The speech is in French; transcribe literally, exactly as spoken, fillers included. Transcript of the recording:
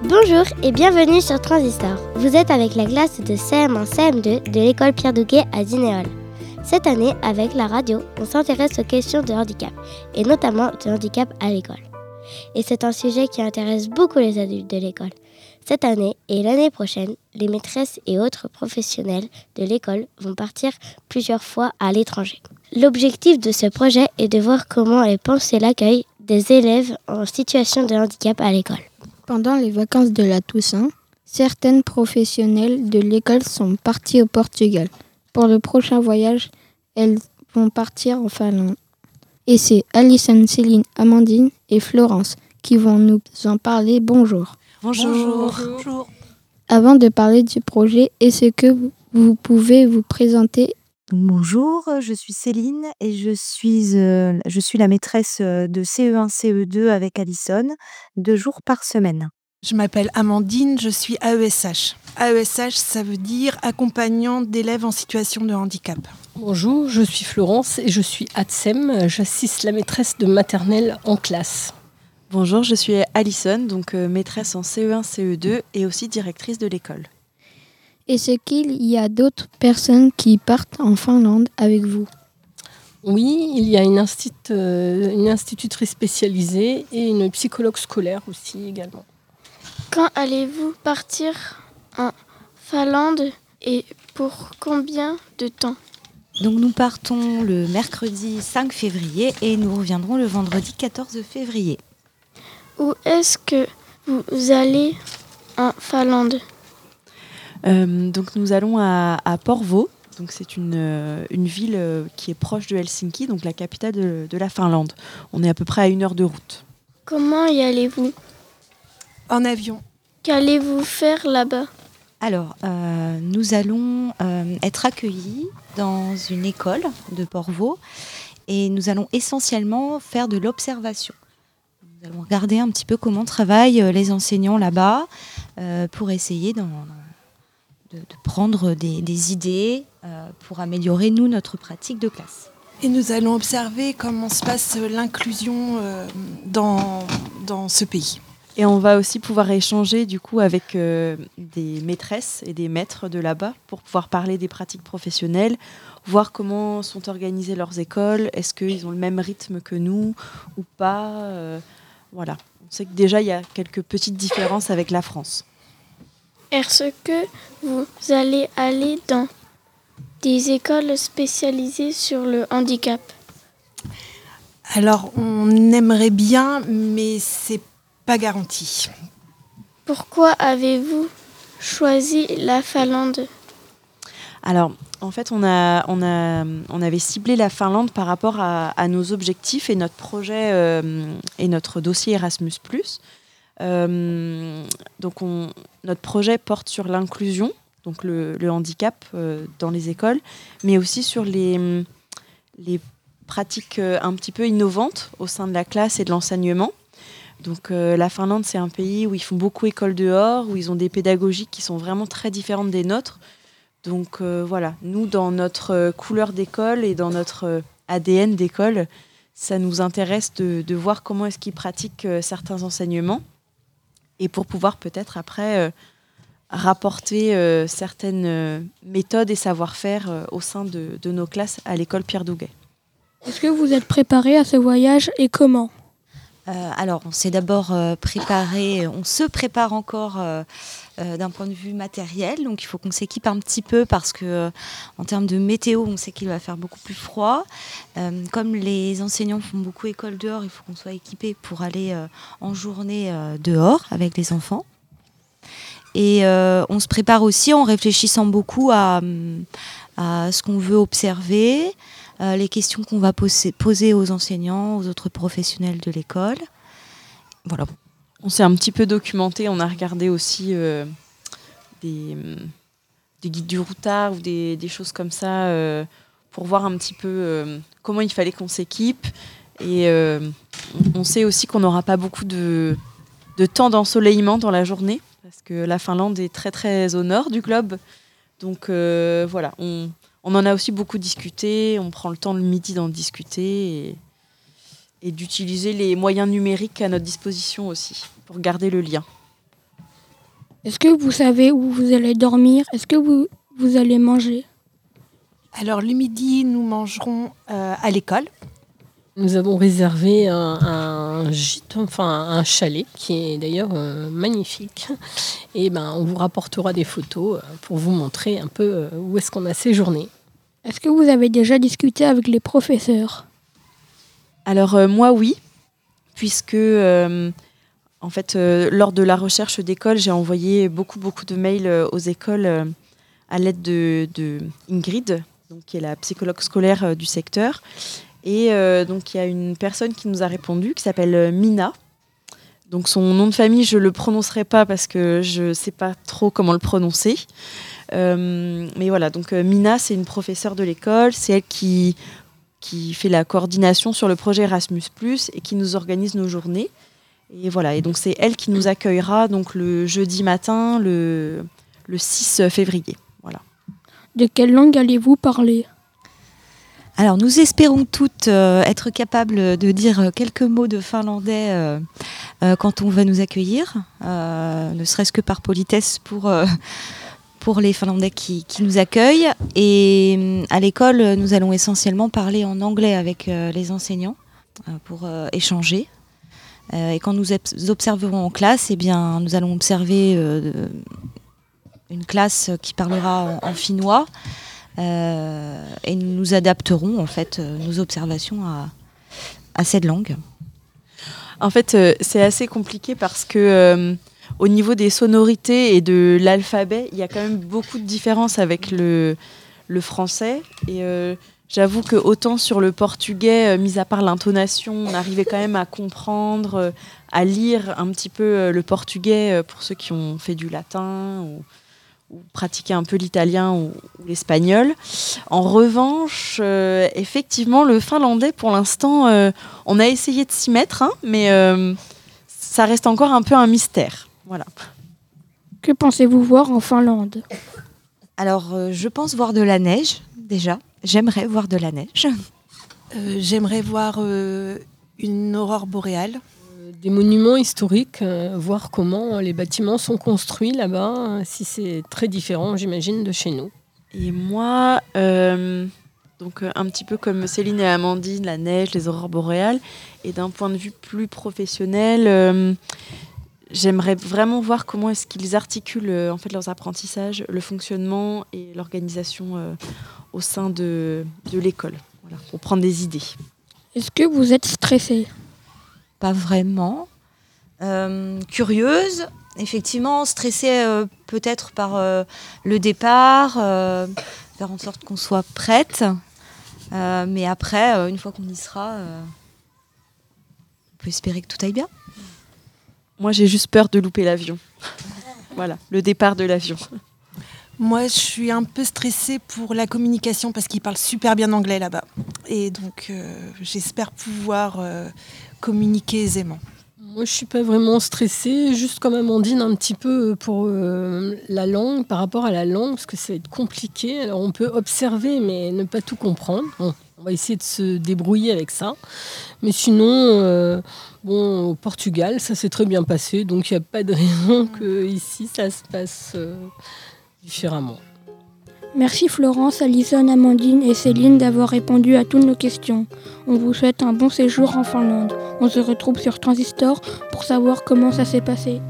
Bonjour et bienvenue sur Transistor. Vous êtes avec la classe de C M un C M deux de l'école Pierre Douguet à Dinéol. Cette année, avec la radio, on s'intéresse aux questions de handicap, et notamment de handicap à l'école. Et c'est un sujet qui intéresse beaucoup les adultes de l'école. Cette année et l'année prochaine, les maîtresses et autres professionnels de l'école vont partir plusieurs fois à l'étranger. L'objectif de ce projet est de voir comment est pensé l'accueil des élèves en situation de handicap à l'école. Pendant les vacances de la Toussaint, certaines professionnelles de l'école sont parties au Portugal. Pour le prochain voyage, elles vont partir en Finlande. Et c'est Alison, Céline, Amandine et Florence qui vont nous en parler. Bonjour. Bonjour. Bonjour. Avant de parler du projet, est-ce que vous pouvez vous présenter ? Bonjour, je suis Céline et je suis, euh, je suis la maîtresse de C E un C E deux avec Alison, deux jours par semaine. Je m'appelle Amandine, je suis A E S H. A E S H, ça veut dire accompagnante d'élèves en situation de handicap. Bonjour, je suis Florence et je suis A T S E M. J'assiste la maîtresse de maternelle en classe. Bonjour, je suis Alison, donc euh, maîtresse en C E un C E deux et aussi directrice de l'école. Est-ce qu'il y a d'autres personnes qui partent en Finlande avec vous ? Oui, il y a une, instit- euh, une institutrice spécialisée et une psychologue scolaire aussi également. Quand allez-vous partir en Finlande et pour combien de temps ? Donc nous partons le mercredi cinq février et nous reviendrons le vendredi quatorze février. Où est-ce que vous allez en Finlande ? Euh, donc nous allons à, à Porvoo, donc c'est une, euh, une ville euh, qui est proche de Helsinki, donc la capitale de, de la Finlande. On est à peu près à une heure de route. Comment y allez-vous ? En avion. Qu'allez-vous faire là-bas ? Alors, euh, nous allons euh, être accueillis dans une école de Porvoo et nous allons essentiellement faire de l'observation. Nous allons regarder un petit peu comment travaillent les enseignants là-bas euh, pour essayer d'en, de, de prendre des, des idées euh, pour améliorer, nous, notre pratique de classe. Et nous allons observer comment se passe l'inclusion euh, dans, dans ce pays. Et on va aussi pouvoir échanger du coup avec euh, des maîtresses et des maîtres de là-bas pour pouvoir parler des pratiques professionnelles, voir comment sont organisées leurs écoles, est-ce qu'ils ont le même rythme que nous ou pas. euh, Voilà. On sait que déjà il y a quelques petites différences avec la France. Est-ce que vous allez aller dans des écoles spécialisées sur le handicap ? Alors on aimerait bien, mais c'est pas garanti. Pourquoi avez-vous choisi la Finlande ? Alors, en fait, on, a, on, a, on avait ciblé la Finlande par rapport à, à nos objectifs et notre projet euh, et notre dossier Erasmus plus. Euh, donc, on, notre projet porte sur l'inclusion, donc le, le handicap euh, dans les écoles, mais aussi sur les, les pratiques un petit peu innovantes au sein de la classe et de l'enseignement. Donc euh, la Finlande, c'est un pays où ils font beaucoup école dehors, où ils ont des pédagogies qui sont vraiment très différentes des nôtres. Donc euh, voilà, nous, dans notre euh, couleur d'école et dans notre euh, A D N d'école, ça nous intéresse de, de voir comment est-ce qu'ils pratiquent euh, certains enseignements et pour pouvoir peut-être après euh, rapporter euh, certaines euh, méthodes et savoir-faire euh, au sein de, de nos classes à l'école Pierre Douguet. Est-ce que vous êtes préparé à ce voyage et comment ? Euh, alors, on s'est d'abord euh, préparé, on se prépare encore euh, euh, d'un point de vue matériel, donc il faut qu'on s'équipe un petit peu parce que, euh, en termes de météo, on sait qu'il va faire beaucoup plus froid. Euh, comme les enseignants font beaucoup école dehors, il faut qu'on soit équipé pour aller euh, en journée euh, dehors avec les enfants. Et euh, on se prépare aussi en réfléchissant beaucoup à, à ce qu'on veut observer. Euh, les questions qu'on va poser, poser aux enseignants, aux autres professionnels de l'école. Voilà. On s'est un petit peu documenté, on a regardé aussi euh, des, des guides du routard ou des, des choses comme ça euh, pour voir un petit peu euh, comment il fallait qu'on s'équipe. Et euh, on sait aussi qu'on n'aura pas beaucoup de, de temps d'ensoleillement dans la journée parce que la Finlande est très très au nord du globe. Donc euh, voilà, on... On en a aussi beaucoup discuté, on prend le temps le midi d'en discuter et, et d'utiliser les moyens numériques à notre disposition aussi pour garder le lien. Est-ce que vous savez où vous allez dormir? Est-ce que vous, vous allez manger? Alors le midi, nous mangerons euh, à l'école. Nous avons réservé un, un gîte, enfin un chalet qui est d'ailleurs euh, magnifique. Et ben, on vous rapportera des photos euh, pour vous montrer un peu euh, où est-ce qu'on a séjourné. Est-ce que vous avez déjà discuté avec les professeurs? Alors euh, moi oui, puisque euh, en fait euh, lors de la recherche d'école, j'ai envoyé beaucoup beaucoup de mails euh, aux écoles euh, à l'aide de, de Ingrid, donc, qui est la psychologue scolaire euh, du secteur. Et euh, donc il y a une personne qui nous a répondu qui s'appelle euh, Mina. Donc son nom de famille, je le prononcerai pas parce que je sais pas trop comment le prononcer. Euh, mais voilà, donc euh, Mina, c'est une professeure de l'école, c'est elle qui qui fait la coordination sur le projet Erasmus plus, et qui nous organise nos journées. Et voilà, et donc c'est elle qui nous accueillera donc le jeudi matin, le le six février. Voilà. De quelle langue allez-vous parler? Alors, nous espérons toutes euh, être capables de dire quelques mots de finlandais euh, euh, quand on va nous accueillir, euh, ne serait-ce que par politesse pour, euh, pour les Finlandais qui, qui nous accueillent. Et à l'école, nous allons essentiellement parler en anglais avec euh, les enseignants euh, pour euh, échanger. Euh, et quand nous observerons en classe, eh bien, nous allons observer euh, une classe qui parlera en, en finnois. Euh, et nous nous adapterons en fait euh, nos observations à, à cette langue. En fait, euh, c'est assez compliqué parce que euh, au niveau des sonorités et de l'alphabet, il y a quand même beaucoup de différences avec le, le français. Et euh, j'avoue que autant sur le portugais, euh, mis à part l'intonation, on arrivait quand même à comprendre, euh, à lire un petit peu euh, le portugais euh, pour ceux qui ont fait du latin ou ou pratiquer un peu l'italien ou, ou l'espagnol. En revanche, euh, effectivement, le finlandais, pour l'instant, euh, on a essayé de s'y mettre, hein, mais euh, ça reste encore un peu un mystère. Voilà. Que pensez-vous voir en Finlande? Alors, euh, je pense voir de la neige, déjà. J'aimerais voir de la neige. Euh, j'aimerais voir euh, une aurore boréale. Des monuments historiques, euh, voir comment les bâtiments sont construits là-bas, euh, si c'est très différent, j'imagine, de chez nous. Et moi, euh, donc euh, un petit peu comme Céline et Amandine, la neige, les aurores boréales, et d'un point de vue plus professionnel, euh, j'aimerais vraiment voir comment est-ce qu'ils articulent euh, en fait leurs apprentissages, le fonctionnement et l'organisation euh, au sein de, de l'école, voilà, pour prendre des idées. Est-ce que vous êtes stressée? Pas vraiment. Euh, curieuse, effectivement, stressée euh, peut-être par euh, le départ, euh, faire en sorte qu'on soit prête. Euh, mais après, euh, une fois qu'on y sera, euh, on peut espérer que tout aille bien. Moi, j'ai juste peur de louper l'avion. Voilà, le départ de l'avion. Moi, je suis un peu stressée pour la communication parce qu'ils parlent super bien anglais là-bas. Et donc, euh, j'espère pouvoir euh, communiquer aisément. Moi, je ne suis pas vraiment stressée, juste comme Amandine, un petit peu pour euh, la langue, par rapport à la langue, parce que ça va être compliqué. Alors, on peut observer, mais ne pas tout comprendre. Bon, on va essayer de se débrouiller avec ça. Mais sinon, euh, bon, au Portugal, ça s'est très bien passé, donc il n'y a pas de raison qu'ici, ça se passe euh, différemment. Merci Florence, Alison, Amandine et Céline d'avoir répondu à toutes nos questions. On vous souhaite un bon séjour en Finlande. On se retrouve sur Transistor pour savoir comment ça s'est passé.